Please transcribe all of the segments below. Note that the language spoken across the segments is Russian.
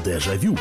Дежавю.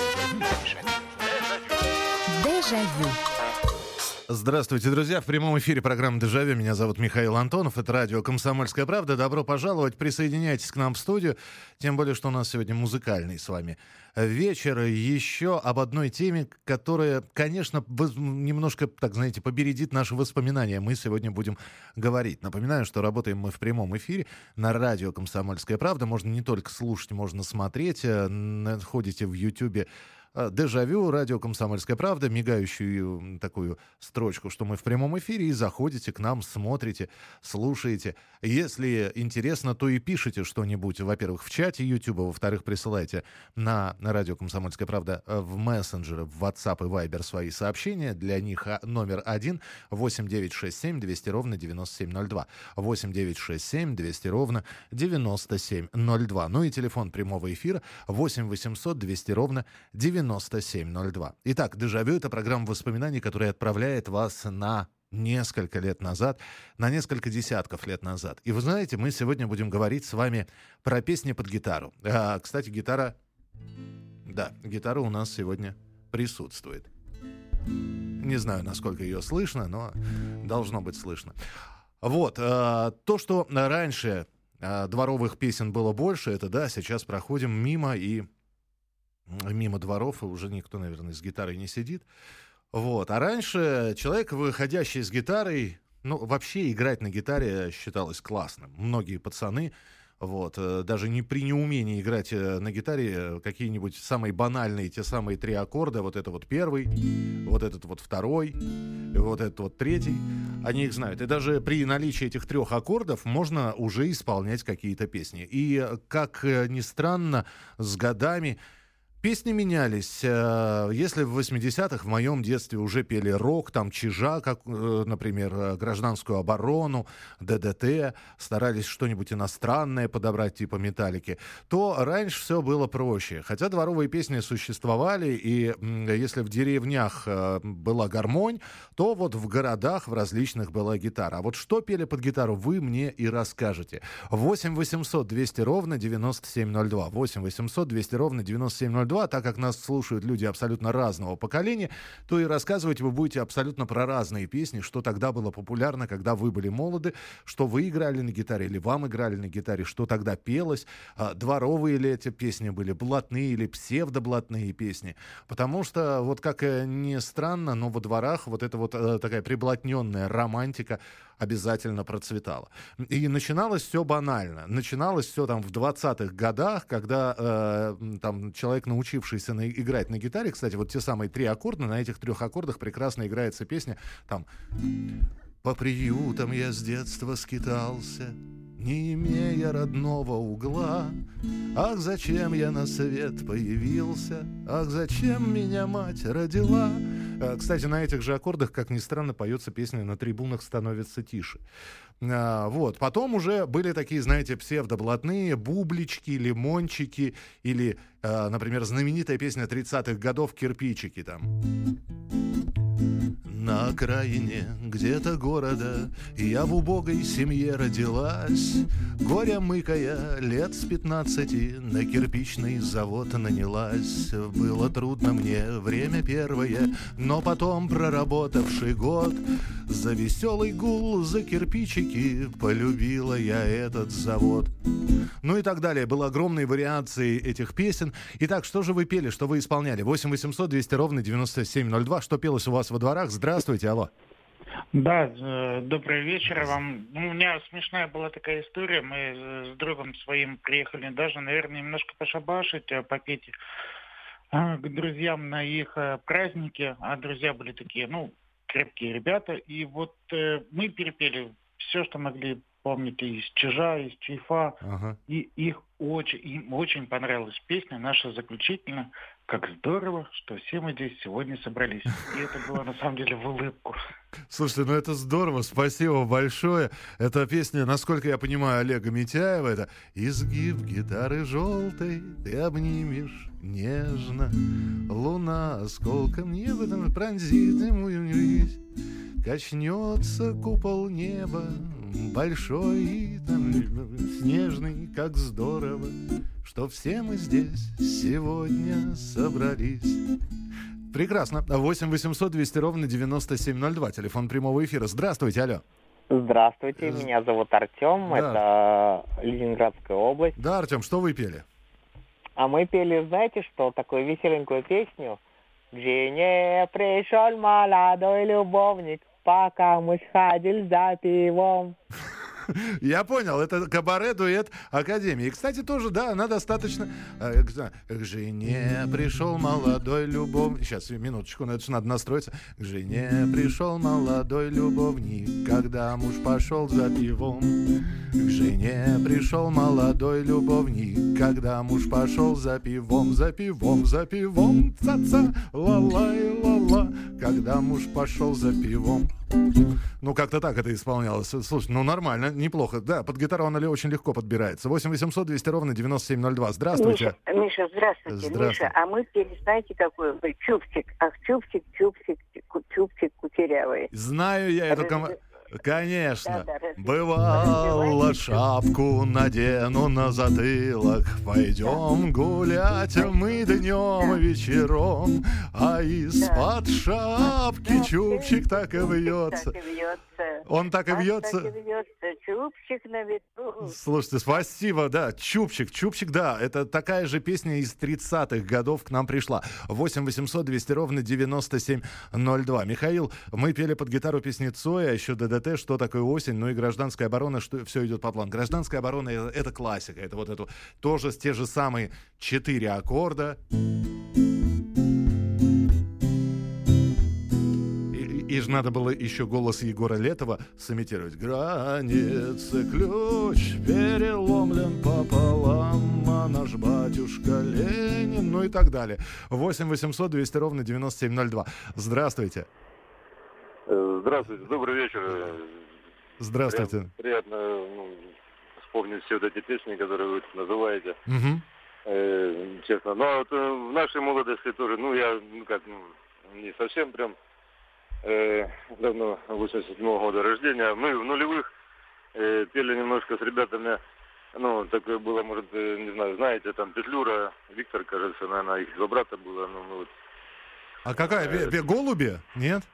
Дежавю. Здравствуйте, друзья. В прямом эфире программа «Дежавю». Меня зовут Михаил Антонов. Это радио «Комсомольская правда». Добро пожаловать. Присоединяйтесь к нам в студию. Тем более, что у нас сегодня музыкальный с вами вечер. Еще об одной теме, которая, конечно, немножко, так знаете, побередит наши воспоминания. Мы сегодня будем говорить. Напоминаю, что работаем мы в прямом эфире на радио «Комсомольская правда». Можно не только слушать, можно смотреть. Находите в Ютьюбе «Дежавю», радио «Комсомольская правда», мигающую такую строчку, что мы в прямом эфире, и заходите к нам, смотрите, слушаете. Если интересно, то и пишите что-нибудь, во-первых, в чате Ютуба, во-вторых, присылайте на радио «Комсомольская правда» в мессенджеры, в WhatsApp и Viber свои сообщения. Для них номер 1 8967 200 ровно 9702. 8967 200 ровно 9702. Ну и телефон прямого эфира 8 800 200 ровно 9702. Итак, «Дежавю» — это программа воспоминаний, которая отправляет вас на несколько лет назад, на несколько десятков лет назад. И вы знаете, мы сегодня будем говорить с вами про песни под гитару. Кстати, гитара у нас сегодня присутствует. Не знаю, насколько ее слышно, но должно быть слышно. Вот, то, что раньше дворовых песен было больше, это да, сейчас проходим мимо дворов, и уже никто, наверное, с гитарой не сидит. Вот. А раньше человек, выходящий с гитарой, вообще играть на гитаре считалось классным. Многие пацаны, даже при неумении играть на гитаре какие-нибудь самые банальные, те самые 3 аккорда, вот это вот первый, вот этот вот второй, вот этот вот третий, они их знают. И даже при наличии этих 3 аккордов можно уже исполнять какие-то песни. И, как ни странно, с годами песни менялись. Если в 80-х в моем детстве уже пели рок, там Чижа, как, например, «Гражданскую оборону», ДДТ, старались что-нибудь иностранное подобрать, типа «Металлики», то раньше все было проще. Хотя дворовые песни существовали, и если в деревнях была гармонь, то вот в городах в различных была гитара. А вот что пели под гитару, вы мне и расскажете. 8 800 200 ровно 9702. 8 800 200 ровно 9702. Так как нас слушают люди абсолютно разного поколения, то и рассказывать вы будете абсолютно про разные песни, что тогда было популярно, когда вы были молоды, что вы играли на гитаре или вам играли на гитаре, что тогда пелось, дворовые ли эти песни были, блатные или псевдоблатные песни. Потому что, вот как ни странно, но во дворах вот эта вот такая приблотненная романтика обязательно процветала. И начиналось все банально. Начиналось все там в 20-х годах, когда там человек, научившийся играть на гитаре, кстати, вот те самые 3 аккорда, на этих 3 аккордах прекрасно играется песня там «По приютам я с детства скитался, не имея родного угла. Ах, зачем я на свет появился, ах, зачем меня мать родила». Кстати, на этих же аккордах, как ни странно, поется песня «На трибунах становится тише». Потом уже были такие, знаете, псевдоблатные бублички, лимончики или, например, знаменитая песня 30-х годов «Кирпичики» там. На окраине где-то города я в убогой семье родилась. Горя мыкая лет с 15 на кирпичный завод нанялась. Было трудно мне время первое, но потом, проработавший год, за веселый гул, за кирпичики полюбила я этот завод. Ну и так далее. Было огромные вариации этих песен. Итак, что же вы пели, что вы исполняли? 8 800 200 ровно 9702. Что пелось у вас во дворах? Здравствуйте, алло. Да, добрый вечер вам. У меня смешная была такая история. Мы с другом своим приехали даже, наверное, немножко пошабашить, попеть к друзьям на их празднике. А друзья были такие, крепкие ребята. И вот мы перепели все, что могли помнить из Чижа, из Чайфа. Ага. И им очень понравилась песня наша заключительная. Как здорово, что все мы здесь сегодня собрались. И это было на самом деле в улыбку. Слушайте, это здорово, спасибо большое. Эта песня, насколько я понимаю, Олега Митяева, это «Изгиб гитары желтой ты обнимешь нежно, луна осколком неба там пронзит мою жизнь, качнется купол неба большой, там, снежный, как здорово, что все мы здесь сегодня собрались. Прекрасно. 8 800 200 ровно 9702. Телефон прямого эфира. Здравствуйте, алло. Здравствуйте, меня зовут Артем, Да. это Ленинградская область. Да, Артем, что вы пели? А мы пели, знаете что, такую веселенькую песню. Где не пришел молодой любовник, пока мы сходили за пивом. Я понял, это кабаре-дуэт Академии. И, кстати, тоже, да, она достаточно... К жене пришел молодой любовник... Сейчас, минуточку, это же надо настроиться. К жене пришел молодой любовник, когда муж пошел за пивом. К жене пришел молодой любовник, когда муж пошел за пивом, за пивом, за пивом, ца-ца, ла-ла-ла-ла, когда муж пошел за пивом. Ну, как-то так это исполнялось. Слушай, ну, нормально, неплохо. Да, под гитару она очень легко подбирается. 8 800 200 ровно 9702. Здравствуйте. Миша, здравствуйте. Миша, а мы пели, знаете, какой? Чупчик. Ах, чупчик, чупчик, чупчик кутерявый. Знаю я эту Конечно. Да, Бывало, шапку надену на затылок. Пойдем гулять мы днем и вечером. А из-под шапки чупчик так и вьется. Он так и вьется. Чупчик на ветру. Слушайте, спасибо, да, Чупчик, да, это такая же песня из 30-х годов к нам пришла. 8 800 200 ровно 9702. Михаил, мы пели под гитару песни Цоя, а еще ДДТ, что такое осень, ну и гражданская оборона, что все идет по плану. Гражданская оборона — это классика, это вот это тоже те же самые 4 аккорда. И же надо было еще голос Егора Летова сымитировать. Границы ключ переломлен пополам, а наш батюшка Ленин, ну и так далее. 8 800 200 ровно 9702. Здравствуйте. Здравствуйте, добрый вечер. Здравствуйте. Приятно вспомнить все вот эти песни, которые вы называете. Угу. Честно. Но вот в нашей молодости тоже, я не совсем прям давно, 87-го года рождения. Мы в нулевых пели немножко с ребятами, такое было, может, не знаю, знаете, там Петлюра, Виктор, кажется, наверное, их два брата было. А какая? Голуби? Нет?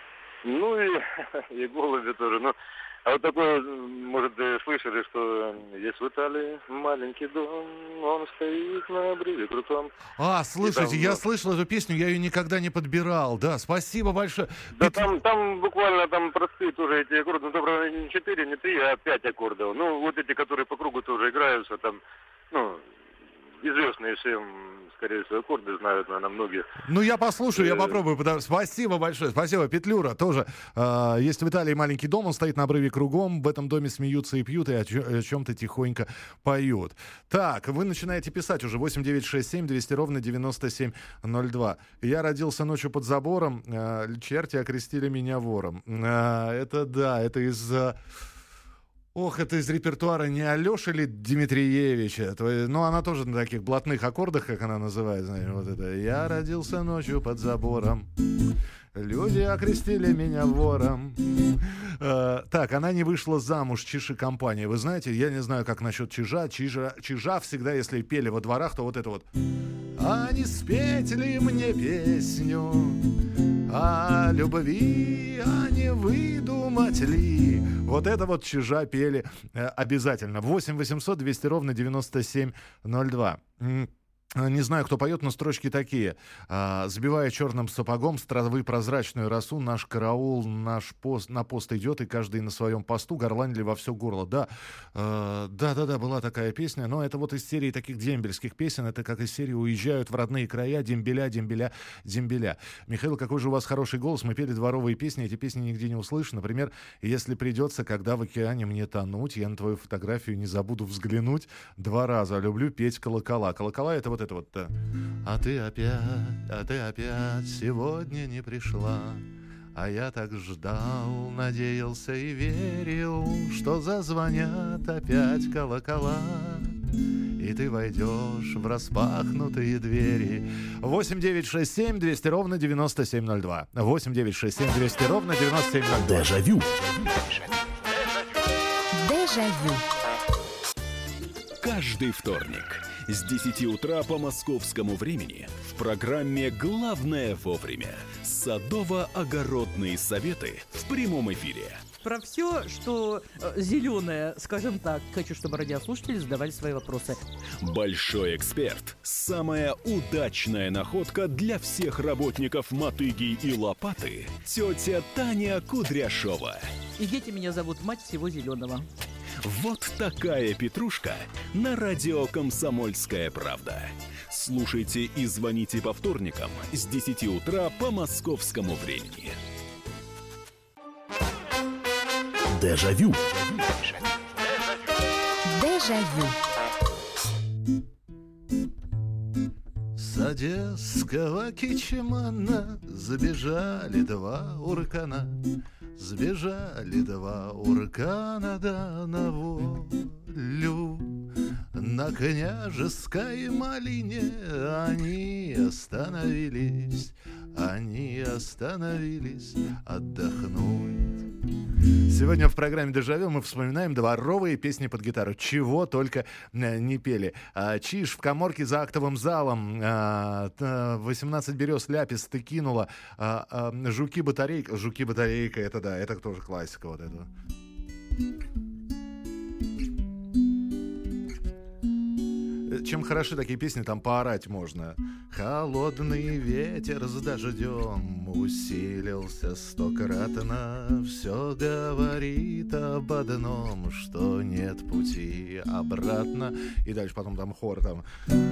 И голуби тоже. А вот такое, может, слышали, что есть в Италии маленький дом, он стоит на обрыве крутом. Слушайте, я слышал эту песню, я ее никогда не подбирал. Да, спасибо большое. Да, там буквально простые тоже эти аккорды, доброго не 4, не 3, а 5 аккордов. Вот эти, которые по кругу тоже играются, там, известные всем, скорее всего, аккорды знают, наверное, многие. Я послушаю, я попробую. Спасибо большое. Спасибо, Петлюра. Тоже есть в Италии маленький дом, он стоит на обрыве кругом. В этом доме смеются и пьют, и о чем-то тихонько поют. Так, вы начинаете писать уже 8967 200 ровно 9702. Я родился ночью под забором, черти окрестили меня вором. Это из... это из репертуара не Алёши ли Дмитриевича, но она тоже на таких блатных аккордах, как она называет, знаете, вот это. Я родился ночью под забором, люди окрестили меня вором. Так, она не вышла замуж, Чиж и компания. Вы знаете, я не знаю, как насчет Чижа. Чижа всегда, если пели во дворах, то вот это вот. А не спеть ли мне песню о любви, а не выдумать ли? Вот это вот Чижа пели обязательно. 8 800 200 ровно 9702. Не знаю, кто поет, но строчки такие. Сбивая черным сапогом с травы прозрачную росу, наш караул, на пост идет, и каждый на своем посту горланили во все горло. Да, была такая песня, но это вот из серии таких дембельских песен, это как из серии «Уезжают в родные края, дембеля, дембеля, дембеля». Михаил, какой же у вас хороший голос, мы пели дворовые песни, эти песни нигде не услышишь. Например, «Если придется, когда в океане мне тонуть, я на твою фотографию не забуду взглянуть 2 раза, люблю петь колокола». Колокола — это вот это вот. А ты опять сегодня не пришла, а я так ждал, надеялся и верил, что зазвонят опять колокола, и ты войдешь в распахнутые двери. 8 9 6 7 200 ровно 9702. 8 9 6 7 200 ровно 9702. Дежавю. Дежавю. Каждый вторник С 10 утра по московскому времени в программе «Главное вовремя» садово-огородные советы в прямом эфире. Про все, что зеленое, скажем так. Хочу, чтобы радиослушатели задавали свои вопросы. Большой эксперт. Самая удачная находка для всех работников мотыги и лопаты. Тетя Таня Кудряшова. И дети меня зовут мать всего зеленого. Вот такая петрушка на радио «Комсомольская правда». Слушайте и звоните по вторникам с 10 утра по московскому времени. Дежавю. Дежавю. С одесского Кичемана забежали два уркана. Сбежали два уркана да на волю. На княжеской малине они остановились отдохнуть. Сегодня в программе «Дежавю» мы вспоминаем дворовые песни под гитару. Чего только не пели. Чиж в каморке за актовым залом. 18 берез ляпис ты кинула. Жуки-батарейка. Жуки-батарейка, это да, это тоже классика вот этого. Чем хороши такие песни, там поорать можно. Холодный ветер с дождем усилился стократно. Все говорит об одном, что нет пути обратно. И дальше потом там хор там.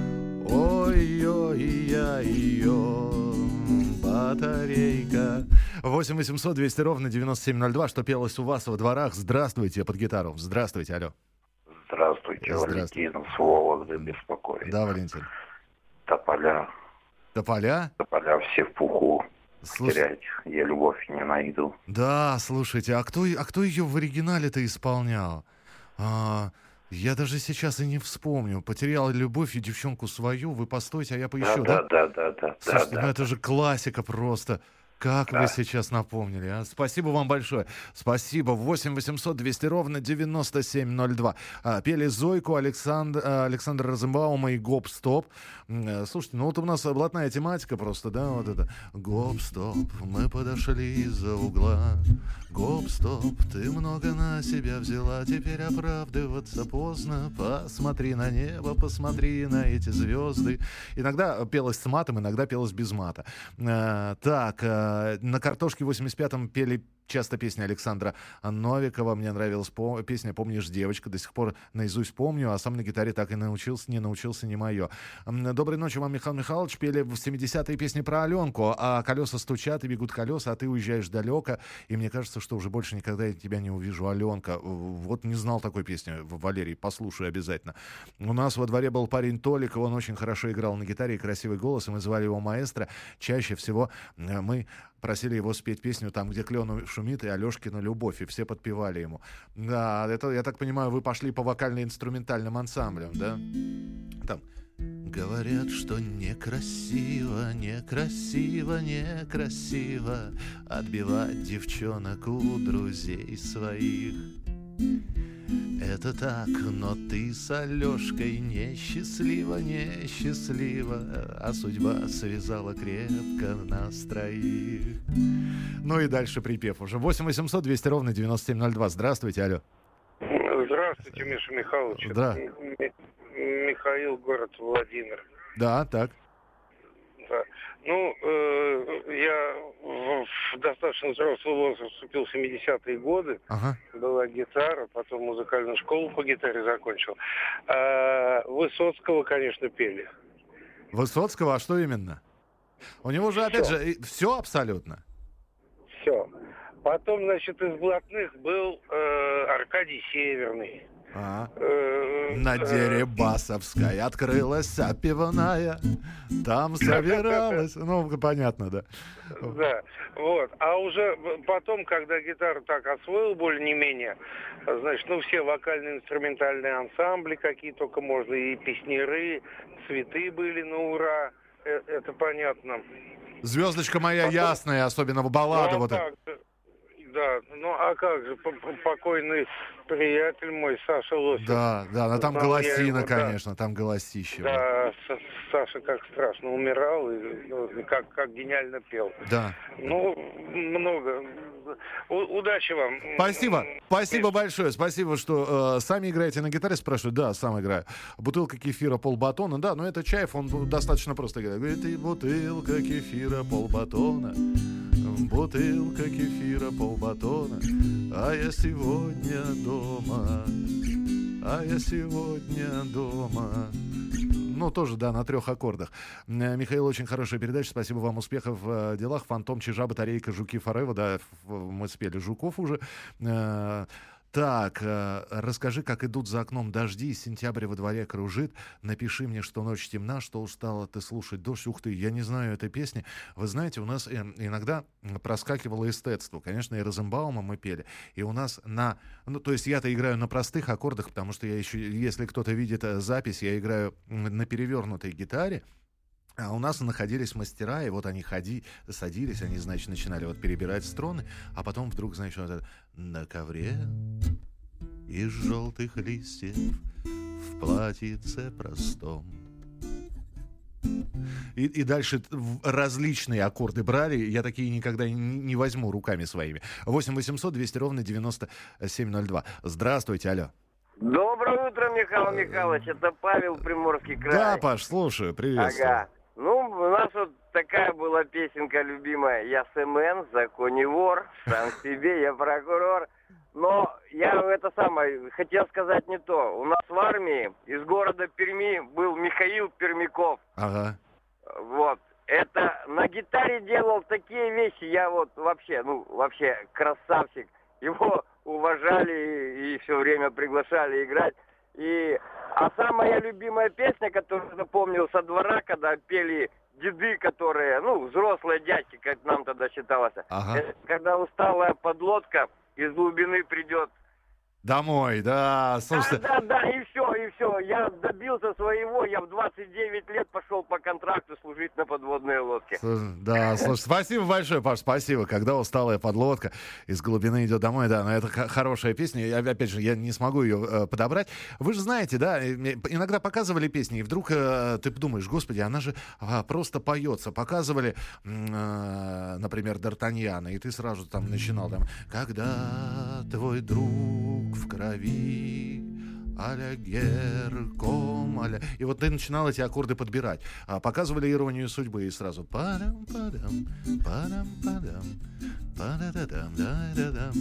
Ой-ой-я-ой, батарейка. 8 800 200 ровно 9702. Что пелось у вас во дворах? Здравствуйте, под гитару. Здравствуйте, алло. Здравствуйте, Валентин, с Вологды беспокоит. Да, Валентин. Тополя. Тополя? Тополя все в пуху. Терять я любовь не найду. Да, слушайте, а кто ее в оригинале-то исполнял? Я даже сейчас и не вспомню. Потерял любовь и девчонку свою. Вы постойте, а я поищу, да? Да. Слушайте, это же классика просто. Как вы сейчас напомнили, а? Спасибо вам большое. Спасибо. 8 800 200 ровно 9702. Пели Зойку, Александр Розенбаума и Гоп-стоп. Слушайте, ну вот у нас блатная тематика просто, да, вот это. Гоп-стоп, мы подошли из-за угла. Гоп-стоп, ты много на себя взяла, теперь оправдываться поздно. Посмотри на небо, посмотри на эти звезды. Иногда пелось с матом, иногда пелось без мата. Так, на «Картошке» в 85-м пели часто песни Александра Новикова. Мне нравилась песня «Помнишь, девочка». До сих пор наизусть помню, а сам на гитаре так и не научился, не мое. Доброй ночи вам, Михаил Михайлович. Пели в 70-е песни про Аленку. А колеса стучат, и бегут колеса, а ты уезжаешь далеко. И мне кажется, что уже больше никогда я тебя не увижу, Аленка. Вот не знал такой песни, Валерий, послушай обязательно. У нас во дворе был парень Толик, он очень хорошо играл на гитаре и красивый голос, и мы звали его маэстро. Чаще всего мы просили его спеть песню «Там, где клен шумит» и «Алешкина любовь», и все подпевали ему. Да, это, я так понимаю, вы пошли по вокально-инструментальным ансамблям, да? Там. Говорят, что некрасиво, некрасиво, некрасиво отбивать девчонок у друзей своих. Это так, но ты с Алешкой несчастлива, несчастлива, а судьба связала крепко нас троих. Ну и дальше припев уже. 8 800 200 ровно 9702. Здравствуйте, алло. Здравствуйте, Миша Михайлович. Да. Михаил, город Владимир. Да, так. Да. Ну, я в достаточно взрослый возраст вступил в 70-е годы. Ага. Была гитара, потом музыкальную школу по гитаре закончил. Высоцкого, конечно, пели. Высоцкого? А что именно? У него же, опять же, все абсолютно. Все. Потом, значит, из блатных был Аркадий Северный. На Дерибасовской открылась пивная, там собиралась. Ну, понятно, да. Да, вот. А уже потом, когда гитару так освоил более-не-менее, значит, ну, все вокально-инструментальные ансамбли, какие только можно, и песняры, цветы были на ура, это понятно. «Звездочка моя потом... ясная», особенно в балладу. Ну, вот так, Да, ну а как же, покойный приятель мой, Саша Лосев. Да, но там Знал голосина, его, конечно, там голосище. Да, Саша как страшно умирал, и как гениально пел. Да. Ну, много. Удачи вам. Спасибо большое. Спасибо, что сами играете на гитаре, спрашивают. Да, сам играю. Бутылка кефира, полбатона. Да, но это Чаев, он достаточно просто играет. Говорит, и бутылка кефира, полбатона. Бутылка кефира, полбатона. А я сегодня дома. Ну, тоже, да, на 3 аккордах. Михаил, очень хорошая передача. Спасибо вам, успехов в делах. Фантом, Чижа, Батарейка, Жуки, Форева. Да, мы спели Жуков уже. Так, расскажи, как идут за окном дожди, сентябрь во дворе кружит. Напиши мне, что ночь темна, что устала ты слушать дождь. Ух ты, я не знаю этой песни. Вы знаете, у нас иногда проскакивало эстетство. Конечно, и Розенбаума мы пели. И у нас то есть я-то играю на простых аккордах, потому что я еще, если кто-то видит запись, я играю на перевернутой гитаре. А у нас находились мастера, и вот они садились, они, значит, начинали вот перебирать струны, а потом вдруг, значит, вот это на ковре из желтых листьев в платьице простом. И дальше различные аккорды брали, я такие никогда не возьму руками своими. 8 800 200 ровно 9702. Здравствуйте, алло. Доброе утро, Михаил Михайлович, это Павел, Приморский край. Да, Паш, слушаю, приветствую. Ага. Ну, у нас вот такая была песенка любимая. Я СМН, в законе вор, сам себе, я прокурор. Но я хотел сказать не то. У нас в армии из города Перми был Михаил Пермяков. Ага. Вот. Это на гитаре делал такие вещи. Я вот вообще красавчик. Его уважали и все время приглашали играть. А самая любимая песня, которую запомнил со двора, когда пели деды, которые, взрослые дядьки, как нам тогда считалось. Ага. Это когда усталая подлодка из глубины придет. Домой, да, слушайте. Да, и все. Я добился своего, я в 29 лет пошел по контракту служить на подводной лодке. Да, слушай, спасибо большое, Паш, спасибо. Когда усталая подлодка из глубины идет домой, да, но это хорошая песня. Опять же, я не смогу ее подобрать. Вы же знаете, да, иногда показывали песни, и вдруг ты думаешь, господи, она же просто поется. Показывали, например, Д'Артаньяна, и ты сразу там начинал, когда твой друг в крови, а-ля герком, а-ля... И вот ты начинал эти аккорды подбирать. Показывали «Иронию судьбы» и сразу падам-падам, падам-падам, падададам, да-да-дам,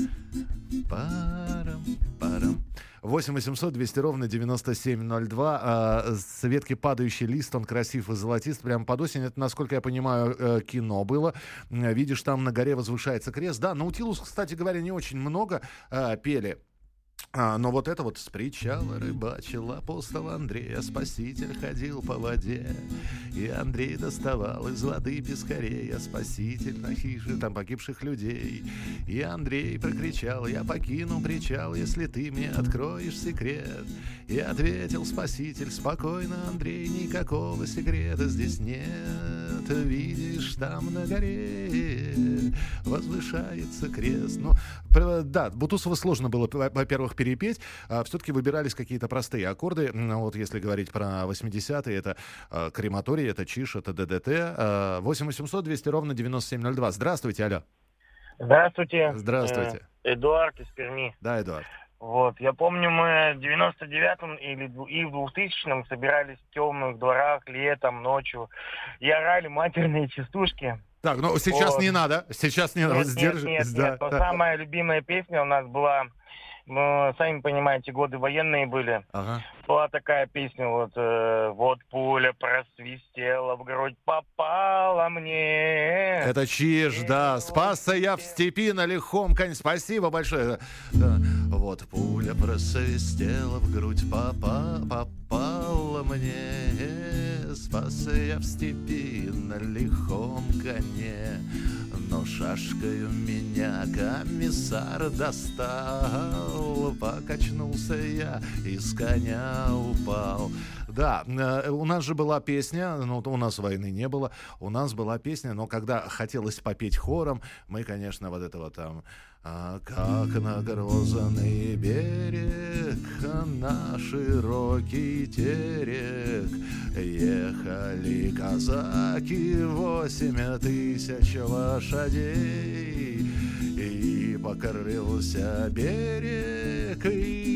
падам-падам. 8 800 200 ровно 9702. Светки «Падающий лист», он красив и золотист, прямо под осень. Это, насколько я понимаю, кино было. Видишь, там на горе возвышается крест. Да, Наутилус, кстати говоря, не очень много пели. Но вот это вот с причала рыбачил апостол Андрей, а спаситель ходил по воде. И Андрей доставал из воды пескарей, а спаситель на хижи там погибших людей. И Андрей прокричал: я покину причал, если ты мне откроешь секрет. И ответил спаситель: спокойно, Андрей, никакого секрета здесь нет. Видишь, там на горе возвышается крест. Ну, да, Бутусова сложно было, во-первых, перепеть. Все-таки выбирались какие-то простые аккорды. Вот если говорить про 80-е, это крематорий, это чиш, это ДДТ. 8 800 200 ровно 9702. Здравствуйте, алло. Здравствуйте. Здравствуйте. Эдуард из Перми. Да, Эдуард. Вот, я помню, мы в 99-м и в 2000-м собирались в темных дворах летом, ночью и орали матерные частушки. Так, ну сейчас вот. Не надо, сейчас не надо. Нет. Самая любимая песня у нас была, сами понимаете, годы военные были. Ага. Была такая песня, вот пуля просвистела, в грудь попала мне. Это чиж, да. Спасся я в степи на лихом коне. Спасибо большое. Да. Вот пуля просвистела, в грудь попала мне. Спасся я в степи на лихом коне. Но шашкою меня комиссар достал. Покачнулся я и с коня упал. Да, у нас же была песня, ну, у нас войны не было, у нас была песня, но когда хотелось попеть хором, мы, конечно, вот это вот там... Как на грозный берег, на широкий терек ехали казаки 8000 лошадей. И покрылся берег,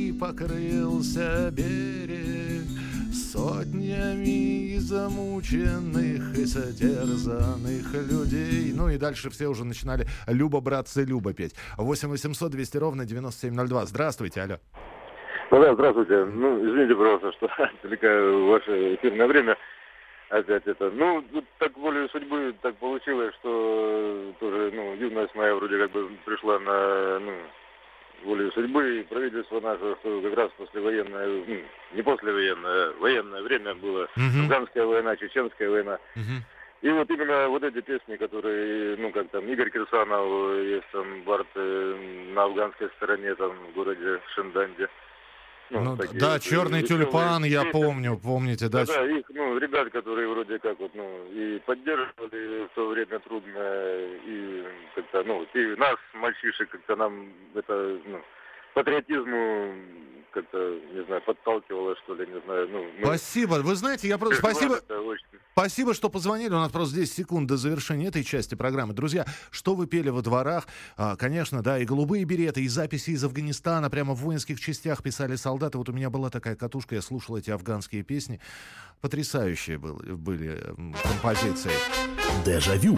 сотнями замученных и содерзанных людей. Ну и дальше все уже начинали «Люба, братцы, Люба» петь. 8 800 200 ровно 9702. Здравствуйте, алло. Ну да, здравствуйте. Ну, извините, пожалуйста, что отвлекаю ваше эфирное время. Опять это. Ну, так волей судьбы так получилось, что тоже, юность моя вроде как бы пришла на, волею судьбы, и правительство наше, что как раз послевоенное, не послевоенное, а военное время было, Афганская война, Чеченская война. И вот именно вот эти песни, которые, как там, Игорь Кирсанов, есть там Барт на афганской стороне, там, в городе Шенданде. Такие, да, «Черный тюльпан», я помню, помните, да? Да, их, ребят, которые вроде как вот, и поддерживали в то время трудное, и как-то, и нас, мальчишек, как-то нам это, патриотизму как-то, не знаю, подталкивало, что ли, не знаю. Спасибо, вы знаете, я просто... Спасибо, что позвонили, у нас просто 10 секунд до завершения этой части программы. Друзья, что вы пели во дворах? Конечно, да, и «Голубые береты», и записи из Афганистана, прямо в воинских частях писали солдаты. Вот у меня была такая катушка, я слушал эти афганские песни. Потрясающие были композиции. Дежавю.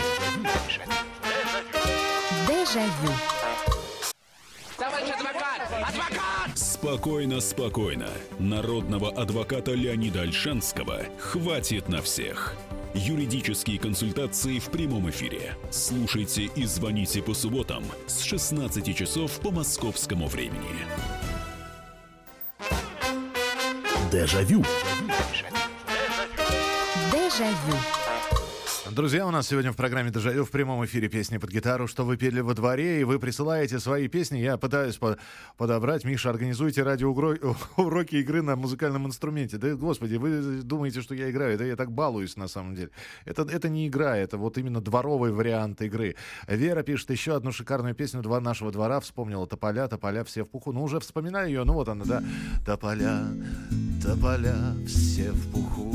Дежавю. Товарищ адвокат! Адвокат! Спокойно, спокойно. Народного адвоката Леонида Ольшанского хватит на всех. Юридические консультации в прямом эфире. Слушайте и звоните по субботам с 16 часов по московскому времени. Дежавю. Дежавю. Друзья, у нас сегодня в программе «Дежавю» в прямом эфире песни под гитару, что вы пели во дворе, и вы присылаете свои песни. Я пытаюсь подобрать. Миша, организуйте радиоуроки игры на музыкальном инструменте. Да, господи, вы думаете, что я играю? Да я так балуюсь, на самом деле. Это не игра, это вот именно дворовый вариант игры. Вера пишет еще одну шикарную песню нашего двора. Вспомнила «Тополя, тополя, все в пуху». Ну, уже вспоминаю ее, вот она, да. Тополя, тополя, все в пуху.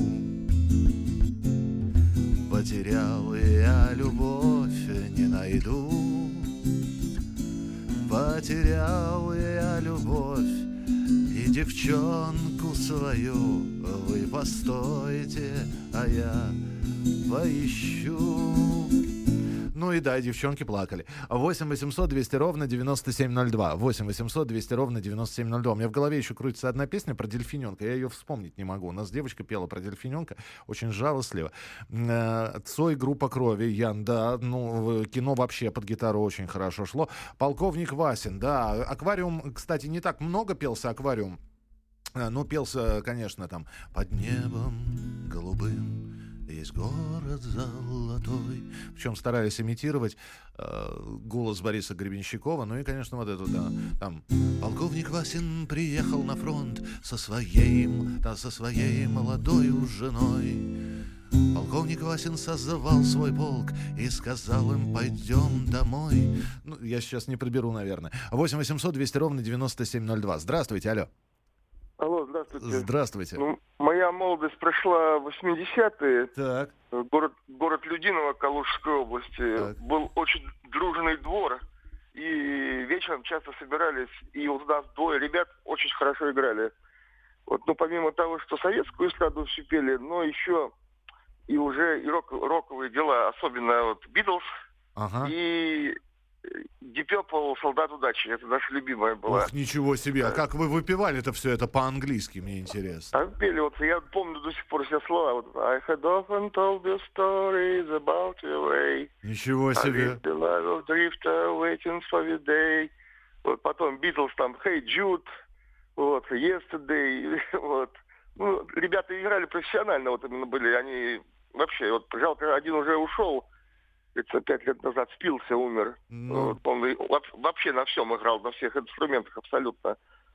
Потерял я любовь, не найду. Потерял я любовь и девчонку свою. Вы постойте, а я поищу. Ну и да, девчонки плакали. 8 800 200 ровно 9702. 8 800 200 ровно 9702. У меня в голове еще крутится одна песня про дельфиненка. Я ее вспомнить не могу. У нас девочка пела про дельфиненка. Очень жалостливо. Цой, группа крови. Ян, да. Кино вообще под гитару очень хорошо шло. Полковник Васин, да. Аквариум, кстати, не так много пелся аквариум. Но пелся, конечно, там «Под небом голубым есть город золотой». Причем старались имитировать голос Бориса Гребенщикова. Ну и, конечно, вот это, да. Там полковник Васин приехал на фронт со своей молодой женой. Полковник Васин созывал свой полк и сказал им: пойдем домой. Ну, я сейчас не приберу, наверное. 8 800 200 ровно 9702. Здравствуйте, алло. Алло, здравствуйте. Здравствуйте. Моя молодость прошла в 80-е. Так. Город Людиново, Калужской области. Так. Был очень дружный двор. И вечером часто собирались. И вот у нас двое ребят очень хорошо играли. Вот, помимо того, что советскую эстраду все пели, но еще и уже и роковые дела. Особенно вот Битлз. Ага. И Deep Purple, «Солдат удачи». Это наша любимая была. Ох, ничего себе. Да. А как вы выпевали это все это по-английски, мне интересно. А пели, я помню до сих пор все слова. I had often told you stories about your way. Ничего себе. I lived the life of drifter waiting for your day. Вот потом Beatles там Hey Jude, Yesterday. Ребята играли профессионально, именно были. Они вообще, жалко, один уже ушел. Это 5 лет назад спился, умер. Он вообще на всем играл, на всех инструментах абсолютно.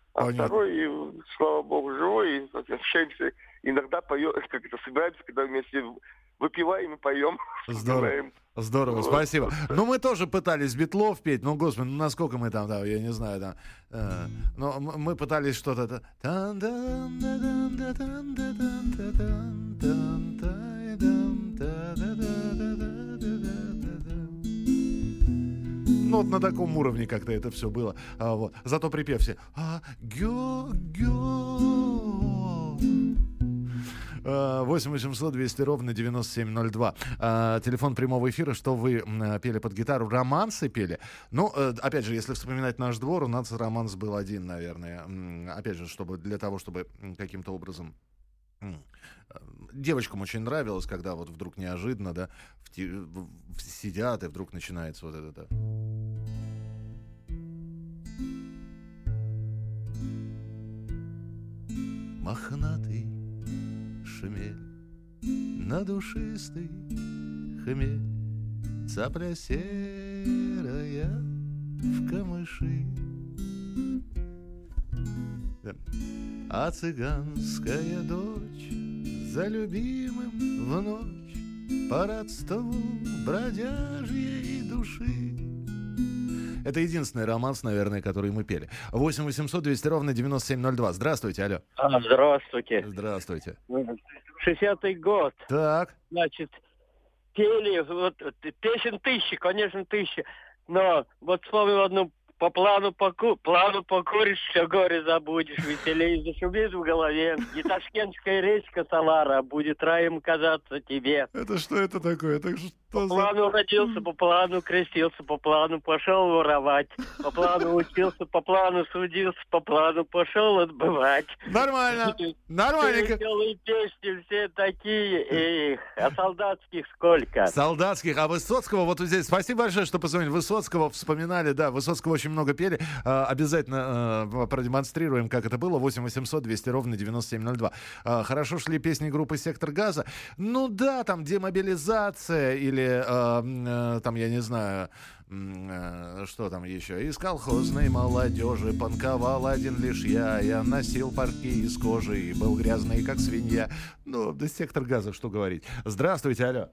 А Понятно. второй, слава богу, живой, и общаемся, иногда поем, как это, собираемся, когда вместе выпиваем и поем. Здорово. Здорово, Вот. спасибо. Ну, мы тоже пытались Битлов петь, ну, господи, ну, насколько мы там, да, я не знаю, там, но мы пытались что-то... Ну, вот на таком уровне как-то это все было. Вот. Зато припев все... 8 800 200 ровно 9702. Телефон прямого эфира. Что вы пели под гитару? Романсы пели? Ну, опять же, если вспоминать наш двор, у нас романс был один, наверное. Опять же, чтобы для того, чтобы каким-то образом... Девочкам очень нравилось, когда вот вдруг неожиданно, да, сидят, и вдруг начинается вот это... Мохнатый шмель, на душистый хмель, цапля серая в камыши. Да. А цыганская дочь за любимым в ночь по родству бродяжьей души. Это единственный романс, наверное, который мы пели. 8 800 200 ровно 9702. Здравствуйте, алло. Здравствуйте. Здравствуйте. 60-й год. Так. Значит, пели, вот, песен тысячи, конечно, тысячи. Но вот вспомнил одну: по плану покуришь, все горе забудешь, веселей зашумит в голове. И ташкентская речка Салара будет раем казаться тебе. Это что это такое? Это что по плану родился, по плану крестился, по плану пошел воровать, по плану учился, по плану судился, по плану пошел отбывать. Нормально, нормальненько. Веселые песни все такие, а солдатских сколько? Солдатских, а Высоцкого, вот здесь, спасибо большое, что позвонили. Высоцкого вспоминали, да, Высоцкого очень много пели. Обязательно продемонстрируем, как это было. 8 800 200 ровно 9702. Хорошо шли песни группы «Сектор газа». Ну да, там демобилизация или там, я не знаю, что там еще. Из колхозной молодежи панковал один лишь я носил порки из кожи и был грязный, как свинья. Ну, да «Сектор газа», что говорить. Здравствуйте, алло.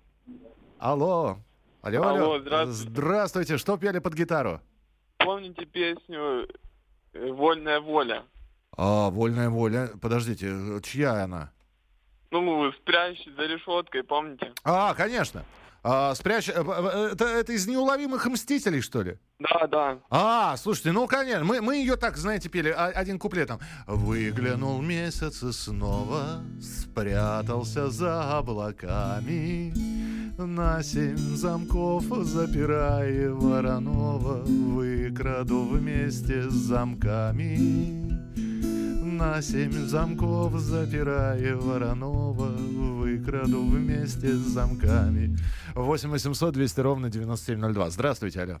Алло. Алло. Здравствуйте. Здравствуйте. Что пели под гитару? Помните песню «Вольная воля»? «Вольная воля». Подождите, чья она? Ну, «Спрячь за решеткой», помните? Конечно. «Спрячь». Это из «Неуловимых мстителей», что ли? Да. Слушайте, ну, конечно. Мы ее так, знаете, пели. Один куплет там. Выглянул месяц и снова спрятался за облаками. На 7 замков запирая Воронова, выкраду вместе с замками. На 7 замков запирая Воронова, выкраду вместе с замками. 8 800 200 ровно 9702. Здравствуйте, алло.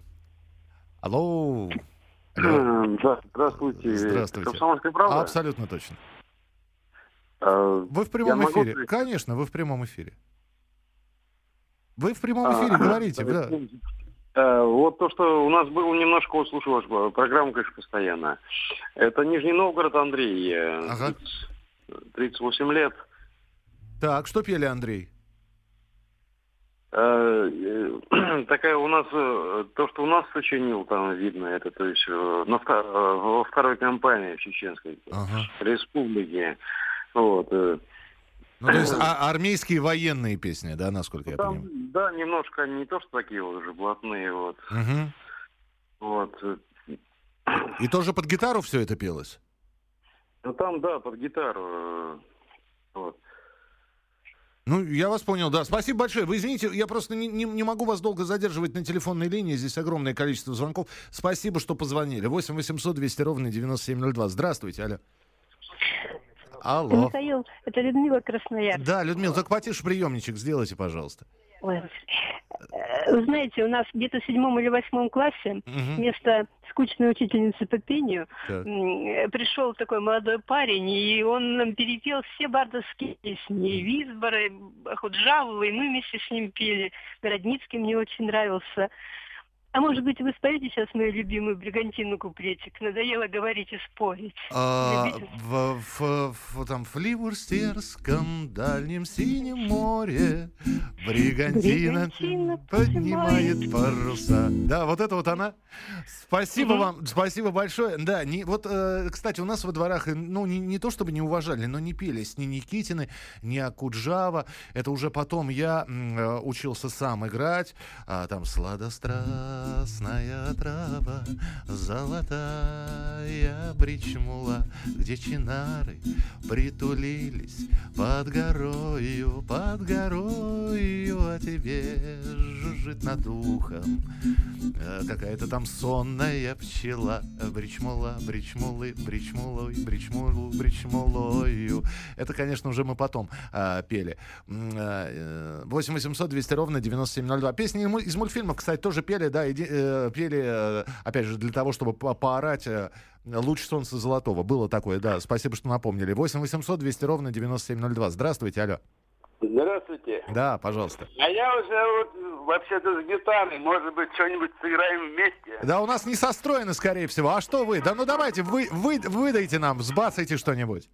Алло. Здравствуйте. Здравствуйте. «Комсомольская правда»? Абсолютно точно. Вы в прямом эфире. Конечно, вы в прямом эфире. Вы в прямом эфире говорите, да. Вот то, что у нас было немножко, вот слушал вашу программу, конечно, постоянно. Это Нижний Новгород, Андрей. 38 лет. Так, что пели, Андрей? Такая у нас, то, что у нас сочинил, там видно, это, то есть, во второй кампании в Чеченской республике. Вот. Ну, то есть армейские военные песни, да, насколько я понимаю? Да, немножко не то, что такие вот уже блатные, вот. Вот. И тоже под гитару все это пелось? Ну, там, да, под гитару. Вот. Ну, я вас понял, да. Спасибо большое. Вы извините, я просто не могу вас долго задерживать на телефонной линии. Здесь огромное количество звонков. Спасибо, что позвонили. 8 800 200 ровно 9702. Здравствуйте, алло. Алло. Михаил, это Людмила, Красноярск. Да, Людмила, только потише приемничек сделайте, пожалуйста. Ой. Вы знаете, у нас где-то в 7 или 8 классе вместо скучной учительницы по пению пришел такой молодой парень, и он нам перепел все бардовские песни. И Визбора, Ахуджавова, и мы вместе с ним пели. Городницкий мне очень нравился. А может быть, вы споете сейчас мою любимую бригантину куплетик? Надоело говорить и спорить. Там в Ливурстерском дальнем синем море бригантина поднимает паруса. Да, вот это вот она. Спасибо вам, спасибо большое. Да, кстати, у нас во дворах, не то чтобы не уважали, но не пелись ни Никитины, ни Акуджава. Это уже потом я учился сам играть. Там сладострастная трава, золотая бричмула, где чинары притулились под горою, а тебе жужжит над ухом какая-то там сонная пчела. Бричмула, бричмулою. Это, конечно, уже мы потом пели. 8 800 200 ровно 9702. Песни из мультфильмов, кстати, тоже пели, да, пели, опять же, для того, чтобы поорать «Луч солнца золотого». Было такое, да, спасибо, что напомнили. 8 800 200 ровно 9702. Здравствуйте, алло. Здравствуйте. Да, пожалуйста. А я уже вообще-то с гитарой, может быть, что-нибудь сыграем вместе? Да, у нас не состроено, скорее всего. А что вы? Да ну давайте, выдайте нам, сбацайте что-нибудь.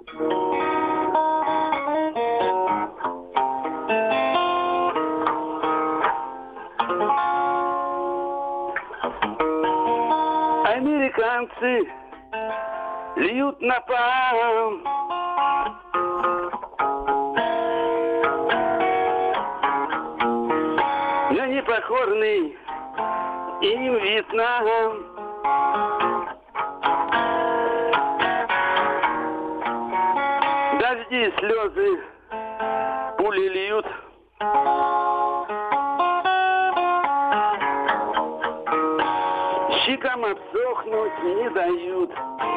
Американцы льют напалм, на непокорный им Вьетнам. Дожди, слезы, пули льют. Щекам обсохнуть не дают.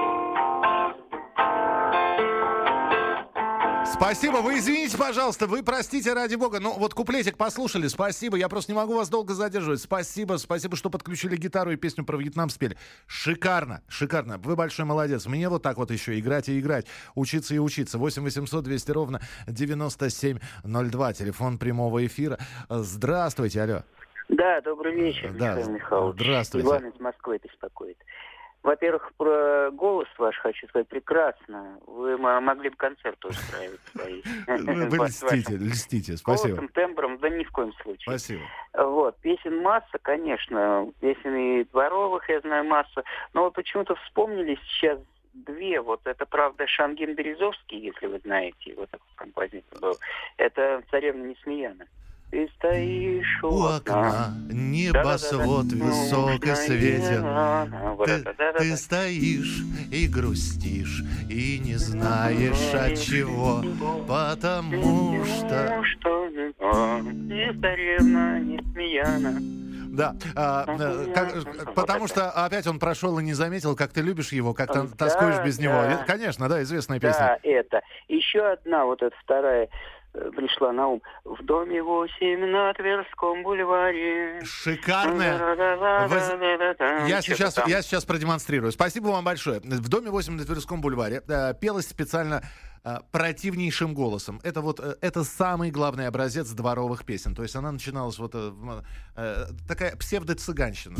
Спасибо, вы извините, пожалуйста, вы простите, ради бога. Ну, вот куплетик послушали, спасибо. Я просто не могу вас долго задерживать. Спасибо, что подключили гитару и песню про Вьетнам спели. Шикарно. Вы большой молодец. Мне вот так вот еще играть и играть, учиться и учиться. 8 800 200 ровно 9702. Телефон прямого эфира. Здравствуйте, алло. Да, добрый вечер, да, Михаил Михайлович. Здравствуйте. Иван из Москвы беспокоит. Во-первых, про голос ваш хочу сказать прекрасно. Вы могли бы концерт устраивать свои. Вы льстите, спасибо. Голосом, тембром, да ни в коем случае. Спасибо. Вот, песен масса, конечно. Песен и дворовых, я знаю, масса. Но вот почему-то вспомнились сейчас две. Вот это, правда, Шангин Березовский, если вы знаете. Вот такой композитор был. Это «Царевна Несмеяна». Ты стоишь у окна, небосвод высоко светит. Ты стоишь и грустишь, и не знаешь от чего, потому что... Ты царевна Несмеяна. Да, потому что опять он прошел и не заметил, как ты любишь его, как ты тоскуешь без него. Конечно, да, известная песня. Да, это. Еще одна, вот эта вторая, пришла на ум. В доме 8 на Тверском бульваре. Шикарная. Я сейчас продемонстрирую. Спасибо вам большое. В доме 8 на Тверском бульваре пелось специально противнейшим голосом. Это самый главный образец дворовых песен. То есть она начиналась такая псевдо-цыганщина.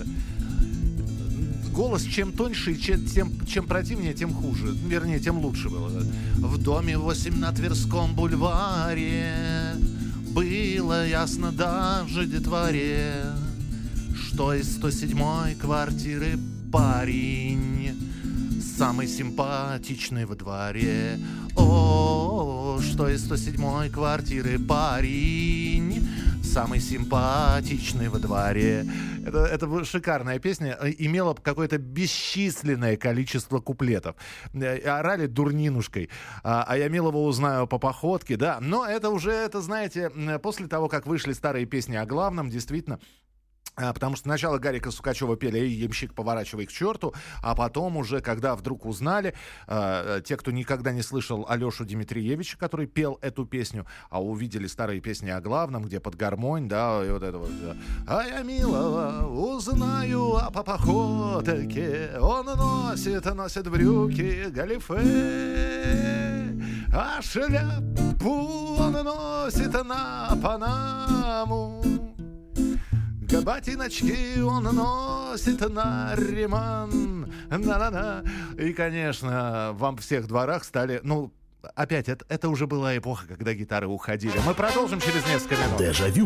Голос чем тоньше, чем противнее, тем хуже. Вернее, тем лучше было. В доме 8 на Тверском бульваре было ясно даже детворе, что из 107-й квартиры парень самый симпатичный во дворе. О, что из 107-й квартиры парень самый симпатичный во дворе. Это была шикарная песня. Имела какое-то бесчисленное количество куплетов. Орали дурнинушкой. А я милого узнаю по походке, да. Но это уже, знаете, после того, как вышли старые песни о главном, действительно. Потому что сначала Гарика Сукачева пели «Ямщик, поворачивай к черту», а потом уже, когда вдруг узнали, те, кто никогда не слышал Алешу Дмитриевича, который пел эту песню, а увидели старые песни о главном, где под гармонь, да, и вот это вот. «А я милого узнаю по походке, он носит брюки галифе, а шляпу он носит на Панаму». ботиночки он носит на реман. На-на-на. И, конечно, вам в всех дворах стали... Ну, опять, это уже была эпоха, когда гитары уходили. Мы продолжим через несколько минут. Дежавю.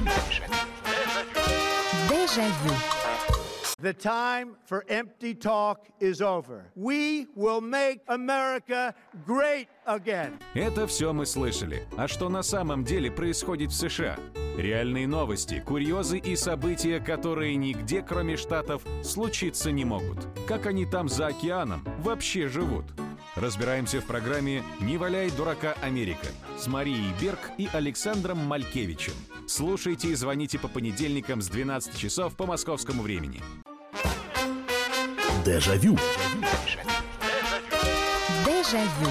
Дежавю. The time for empty talk is over. We will make America great again. Это все мы слышали. А что на самом деле происходит в США? Реальные новости, курьезы и события, которые нигде, кроме Штатов, случиться не могут. Как они там за океаном вообще живут? Разбираемся в программе «Не валяй дурака, Америка» с Марией Берг и Александром Малькевичем. Слушайте и звоните по понедельникам с 12 часов по московскому времени. Дежавю. Дежавю.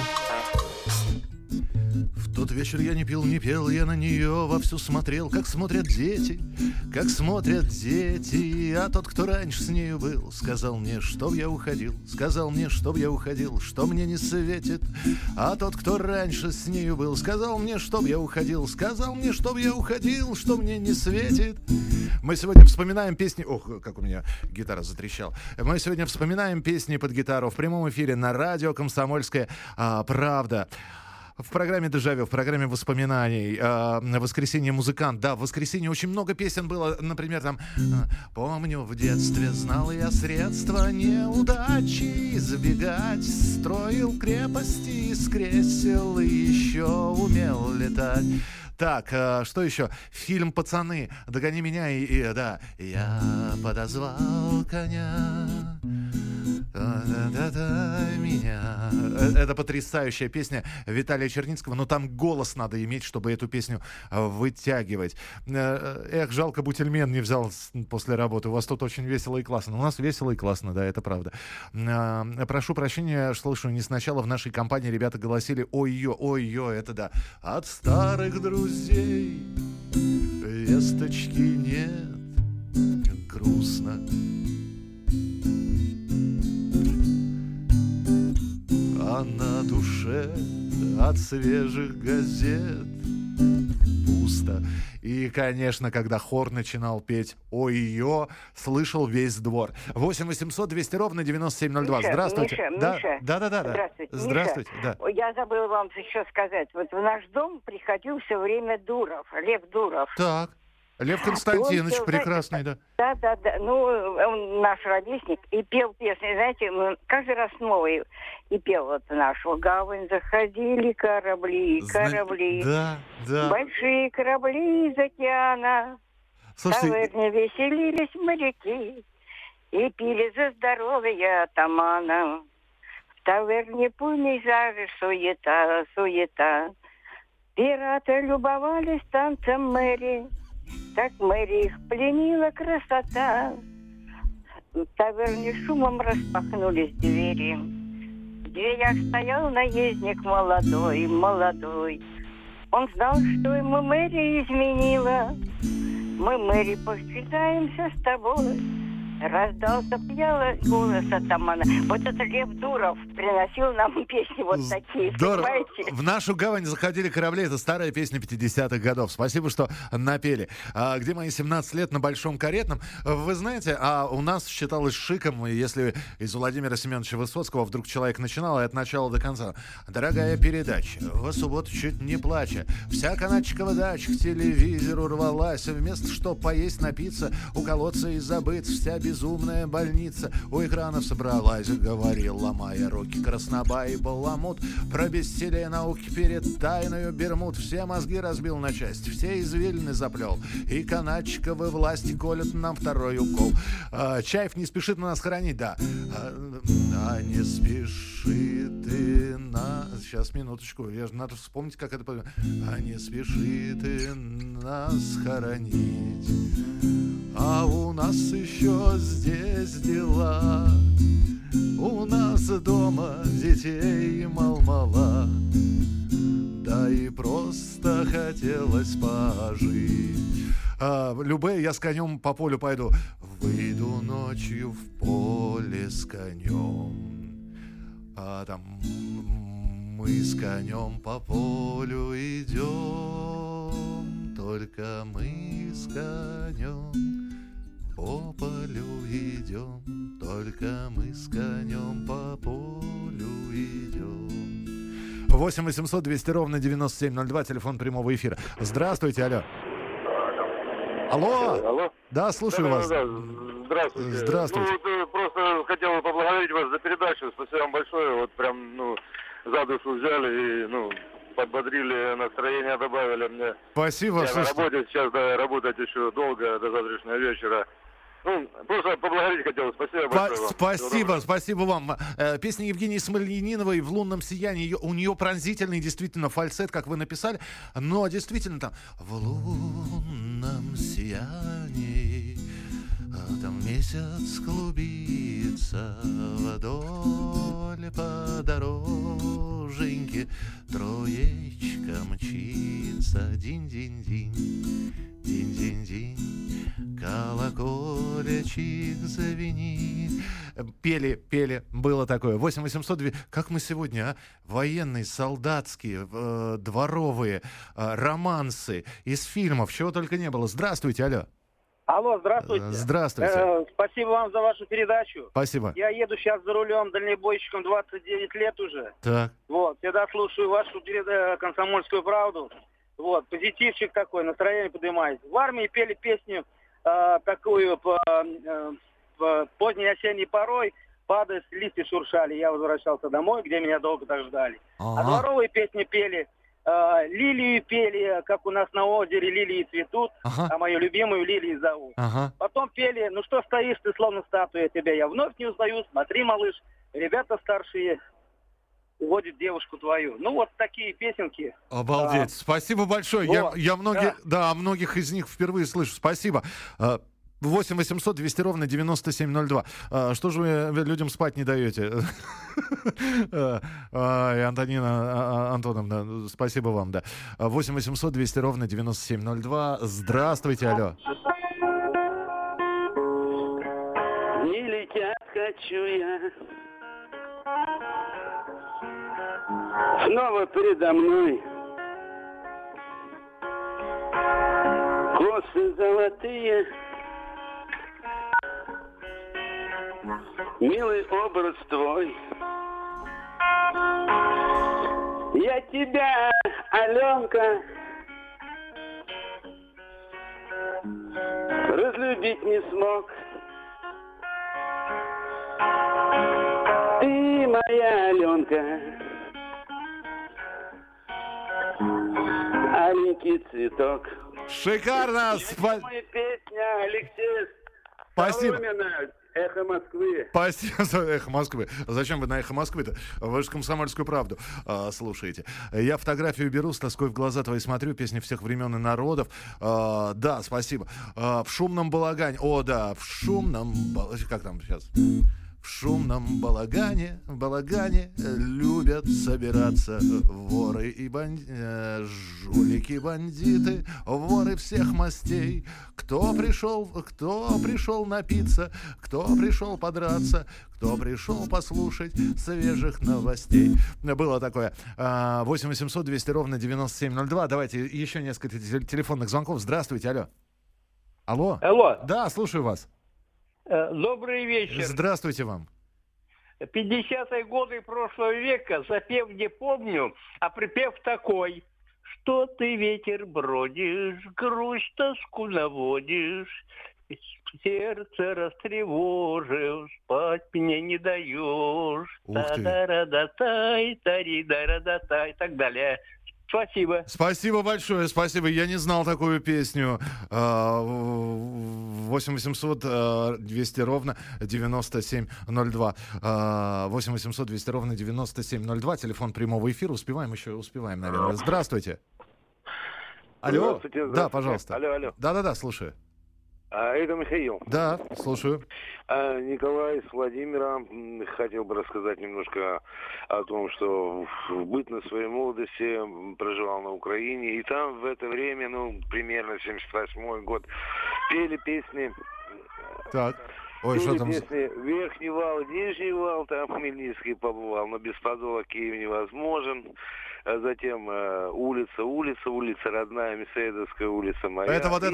В тот вечер я не пил, не пел, я на нее вовсю смотрел, как смотрят дети, а тот, кто раньше с нею был, сказал мне, чтоб я уходил, что мне не светит, а тот, кто раньше с нею был, сказал мне, чтоб я уходил, что мне не светит. Мы сегодня вспоминаем песни... Ох, как у меня гитара затрещала. Мы сегодня вспоминаем песни под гитару в прямом эфире на радио «Комсомольская правда». В программе «Дежавю», в программе воспоминаний, «Воскресенье музыкант». Да, в воскресенье очень много песен было. Например, там «Помню, в детстве знал я средства неудачи избегать, строил крепости из кресел и еще умел летать». Так, что еще? Фильм «Пацаны», «Догони меня» и да. Я подозвал коня, меня. Это потрясающая песня Виталия Черницкого, но там голос надо иметь, чтобы эту песню вытягивать. Эх, жалко, Бутельмен не взял после работы. У вас тут очень весело и классно. У нас весело и классно, да, это правда. Прошу прощения, слышу, не сначала в нашей компании ребята голосили ой-ё, это да. От старых друзей весточки нет, грустно. А на душе от свежих газет пусто. И, конечно, когда хор начинал петь «Ой-ё», слышал весь двор. 8 800 200 ровно 9702. Миша, Здравствуйте. Миша. Да. Здравствуйте. Миша, да. я забыла вам еще сказать. Вот в наш дом приходил все время Дуров, Лев Дуров. Так. Лев Константинович прекрасный, да. Да. Ну, он наш ровесник и пел песни, знаете, каждый раз новые. И пел вот нашу «Гавань заходили корабли». Да. Большие корабли из океана. Слушайте... В таверне веселились моряки и пили за здоровье атамана. В таверне пейзажи суета. Пираты любовались танцем Мэри. Так Мэри их пленила красота. В таверне шумом распахнулись двери. В дверях стоял наездник молодой. Он знал, что ему Мэри изменила. Мы, Мэри, повстречаемся с тобой. Раздался пьяный голос атамана. Вот это Лев Дуров приносил нам песни вот такие, понимаете? В нашу гавань заходили корабли. Это старая песня 50-х годов. Спасибо, что напели. Где мои 17 лет на Большом Каретном? Вы знаете, у нас считалось шиком, если из Владимира Семеновича Высоцкого вдруг человек начинал, и от начала до конца. Дорогая передача, в субботу чуть не плача, вся канатчикова дача к телевизору рвалась, вместо чтоб поесть, напиться, уколоться и забыться, вся безумная больница у экранов собралась, говорил, ломая руки, краснобай и баламут, про бессилие науки перед тайною Бермуд, все мозги разбил на части, все извилины заплел, и канатчиковы власти колят нам второй укол. Чаев не спешит на нас хоронить, да. Не спеши ты на... Сейчас, минуточку, надо вспомнить, как это... не спеши ты нас хоронить, а у нас еще здесь дела. У нас дома детей мало-мало, да и просто хотелось пожить. Любэ, я с конем по полю пойду. Выйду ночью в поле с конем. Там мы с конем по полю идем, только мы с конем по полю идем, только мы с конем по полю идем. 8 800 200 ровно 9702, телефон прямого эфира. Здравствуйте, алло. Алло. Алло. Да, слушаю вас. Да. Здравствуйте. Здравствуйте. Ну, просто хотел бы поблагодарить вас за передачу. Спасибо вам большое. Вот прям, за душу взяли и, подбодрили, настроение добавили мне. Спасибо. Я на работе сейчас, работать еще долго, до завтрашнего вечера. Просто поблагодарить хотел. Спасибо большое вам. Спасибо вам. Песня Евгении Смольяниновой «В лунном сиянии». У нее пронзительный действительно фальцет, как вы написали. Но действительно там «В лунном сиянии там месяц клубится вдоль по дороженьке, троечка мчится, динь-динь-динь, динь-динь-динь, колокольчик звенит». Пели, было такое. 8 800, как мы сегодня, военные, солдатские, дворовые, романсы из фильмов, чего только не было. Здравствуйте, алло. Алло, здравствуйте. Здравствуйте. Спасибо вам за вашу передачу. Спасибо. Я еду сейчас за рулем дальнобойщиком 29 лет уже. Так. Всегда слушаю вашу «Комсомольскую правду». Позитивчик такой, настроение поднимается. В армии пели песню такую по поздней осенней порой, падая, листья шуршали. Я возвращался домой, где меня долго так ждали. А дворовые песни пели. Лилии пели, как у нас на озере лилии цветут, а мою любимую лилии зовут. Потом пели, ну что стоишь ты, словно статуя, тебя я вновь не узнаю, смотри, малыш, ребята старшие уводят девушку твою. Такие песенки. Обалдеть, спасибо большое. Я многих из них впервые слышу. Спасибо. 8 800 200 ровно 9702. Что же вы людям спать не даете? Антонина Антоновна, спасибо вам, да. 8 800 200 ровно 9702. Здравствуйте, алло. Не летят хочу я. Снова передо мной косы золотые. Милый образ твой. Я тебя, Аленка, разлюбить не смог. Ты моя Аленка, аленький цветок. Шикарно! Моя песня, Алексей. Спасибо. Эхо Москвы. Спасибо за «Эхо Москвы». Зачем вы на «Эхо Москвы»-то? Вы же «Комсомольскую правду» слушаете. Я фотографию беру, с тоской в глаза твои смотрю, песни всех времен и народов. Да, спасибо. В шумном балагане. В шумном... Как там сейчас? В шумном балагане любят собираться воры и жулики, бандиты, воры всех мастей. Кто пришел напиться, кто пришел подраться, кто пришел послушать свежих новостей. Было такое. 8 800 200 ровно 9702. Давайте еще несколько телефонных звонков. Здравствуйте, алло. Алло. Да, слушаю вас. Добрый вечер. Здравствуйте вам. 50-е годы прошлого века, запев не помню, а припев такой. Что ты, ветер, бродишь, грусть, тоску наводишь, сердце растревожил, спать мне не даешь. Та-да-ра-да-тай, тари-да-ра-да-тай, и так далее. Спасибо. Спасибо большое, спасибо. Я не знал такую песню. 8 800 200 ровно 9702. 8 800 200 ровно 9702. Телефон прямого эфира. Успеваем, наверное. Здравствуйте. Алло. Здравствуйте. Да, пожалуйста. Алло. Да, слушаю. Это Михаил. Да, слушаю. Николай из Владимира. Хотел бы рассказать немножко о том, что в бытность своей молодости проживал на Украине. И там в это время, примерно 78-й год, пели песни. Так. Ой, что там? Песни «Верхний вал», «Нижний вал», там Хмельницкий побывал, но без подола Киев невозможен. затем улица родная, Мясоедовская улица моя. Это вот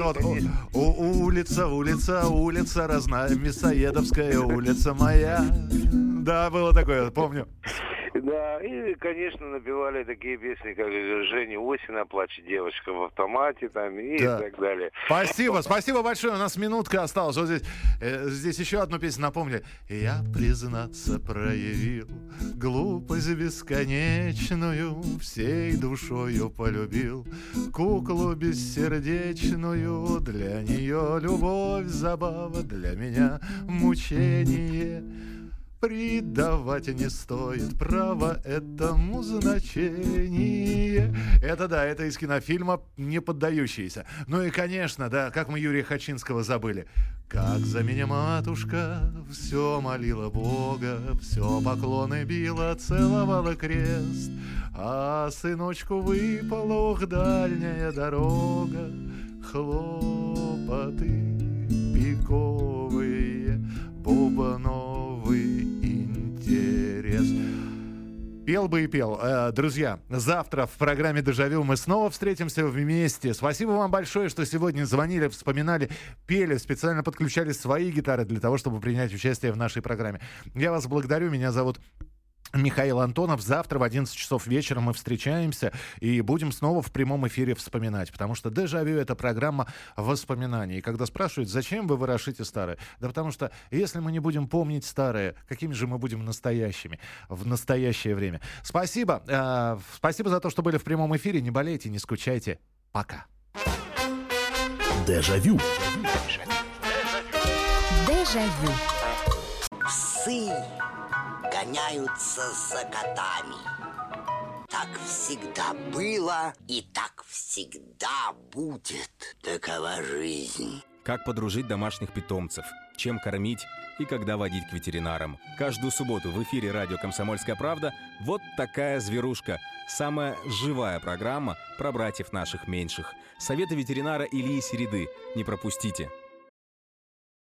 улица родная, Мясоедовская улица моя. Да, было такое, помню. Да, и, конечно, напевали такие песни, как «Женя Осина», «Плачет девочка в автомате», там, и так далее. Спасибо большое, у нас минутка осталась. Вот здесь еще одну песню напомнили. Я, признаться, проявил глупость бесконечную, всей душою полюбил куклу бессердечную. Для нее любовь, забава, для меня мучение. Придавать не стоит право этому значение. Это да, это из кинофильма «Не поддающиеся». Ну и, конечно, да, как мы Юрия Хачинского забыли. Как за меня матушка все молила Бога, все поклоны била, целовала крест, а сыночку выпала, ох, дальняя дорога, хлопоты пиковые, бубновый интерес. Пел бы и пел. Друзья, завтра в программе «Дежавю» мы снова встретимся вместе. Спасибо вам большое, что сегодня звонили, вспоминали, пели, специально подключали свои гитары для того, чтобы принять участие в нашей программе. Я вас благодарю. Меня зовут Михаил Антонов. Завтра в 11 часов вечера мы встречаемся и будем снова в прямом эфире вспоминать, потому что «Дежавю» — это программа воспоминаний. И когда спрашивают, зачем вы ворошите старое? Да потому что если мы не будем помнить старое, какими же мы будем настоящими в настоящее время? Спасибо. Спасибо за то, что были в прямом эфире. Не болейте, не скучайте. Пока. Дежавю. Дежавю. Псы гоняются за котами. Так всегда было и так всегда будет. Такова жизнь. Как подружить домашних питомцев, чем кормить и когда водить к ветеринарам. Каждую субботу в эфире радио «Комсомольская правда» вот такая зверушка. Самая живая программа про братьев наших меньших. Советы ветеринара Ильи Середы. Не пропустите.